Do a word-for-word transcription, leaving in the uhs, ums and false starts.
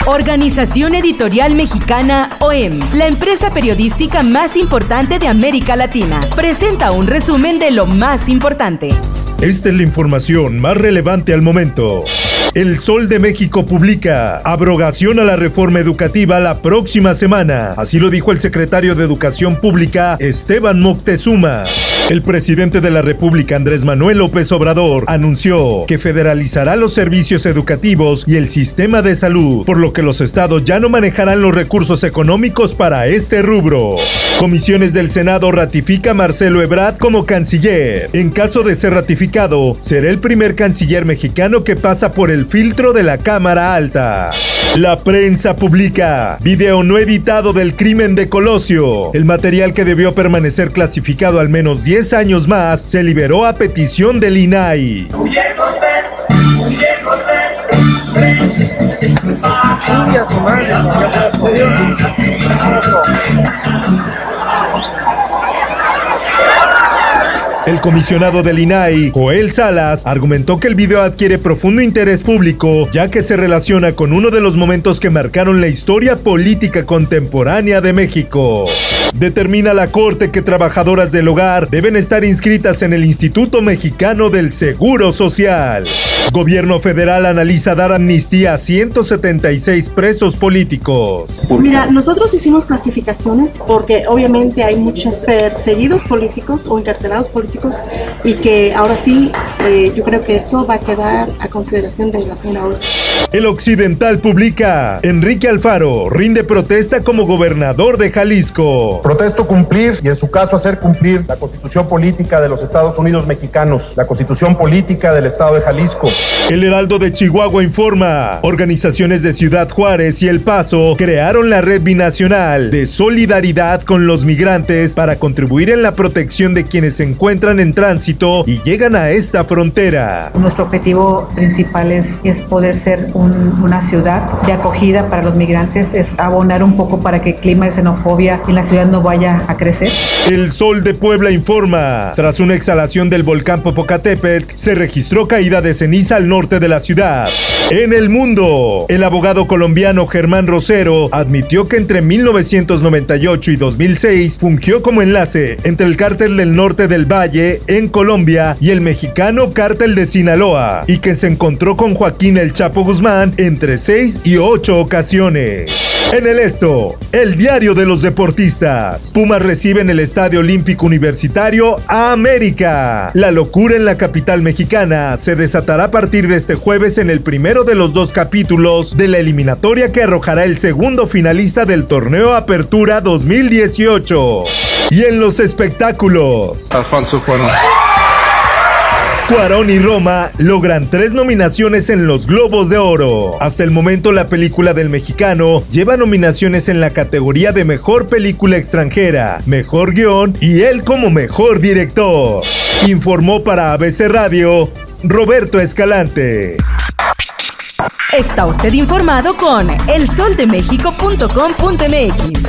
Organización Editorial Mexicana O E M, la empresa periodística más importante de América Latina, presenta un resumen de lo más importante. Esta es la información más relevante al momento. El Sol de México publica abrogación a la reforma educativa la próxima semana. Así lo dijo el secretario de Educación Pública, Esteban Moctezuma. El presidente de la República, Andrés Manuel López Obrador, anunció que federalizará los servicios educativos y el sistema de salud, por lo que los estados ya no manejarán los recursos económicos para este rubro. Comisiones del Senado ratifica a Marcelo Ebrard como canciller. En caso de ser ratificado, será el primer canciller mexicano que pasa por el filtro de la Cámara Alta. La prensa publica video no editado del crimen de Colosio. El material, que debió permanecer clasificado al menos diez años más, se liberó a petición del I N A I. El comisionado del I N A I, Joel Salas, argumentó que el video adquiere profundo interés público, ya que se relaciona con uno de los momentos que marcaron la historia política contemporánea de México. Determina la Corte que trabajadoras del hogar deben estar inscritas en el Instituto Mexicano del Seguro Social. Gobierno federal analiza dar amnistía a ciento setenta y seis presos políticos. Mira, nosotros hicimos clasificaciones porque obviamente hay muchos perseguidos políticos o encarcelados políticos y que ahora sí, eh, yo creo que eso va a quedar a consideración de la señora Olga. El Occidental publica: Enrique Alfaro rinde protesta como gobernador de Jalisco. Protesto cumplir, y en su caso hacer cumplir, la Constitución Política de los Estados Unidos Mexicanos, la Constitución Política del Estado de Jalisco. El Heraldo de Chihuahua informa: organizaciones de Ciudad Juárez y El Paso crearon la Red Binacional de Solidaridad con los Migrantes para contribuir en la protección de quienes se encuentran en tránsito y llegan a esta frontera. Nuestro objetivo principal es, es poder ser un, una ciudad de acogida para los migrantes, es abonar un poco para que el clima de xenofobia en la ciudad no vaya a crecer. El Sol de Puebla informa: tras una exhalación del volcán Popocatépetl, se registró caída de ceniza al norte de la ciudad. En el mundo, el abogado colombiano Germán Rosero admitió que entre mil novecientos noventa y ocho y dos mil seis fungió como enlace entre el cártel del Norte del Valle en Colombia y el mexicano cártel de Sinaloa, y que se encontró con Joaquín El Chapo Guzmán entre seis y ocho ocasiones. En el esto, el diario de los deportistas. Pumas recibe en el Estadio Olímpico Universitario a América. La locura en la capital mexicana se desatará a partir de este jueves en el primero de los dos capítulos de la eliminatoria que arrojará el segundo finalista del torneo Apertura dos mil dieciocho. Y en los espectáculos, Alfonso Cuarón. Cuarón y Roma logran tres nominaciones en los Globos de Oro. Hasta el momento, la película del mexicano lleva nominaciones en la categoría de Mejor Película Extranjera, Mejor Guión y él como Mejor Director. Informó para A B C Radio, Roberto Escalante. Está usted informado con el sol de méxico punto com punto m x.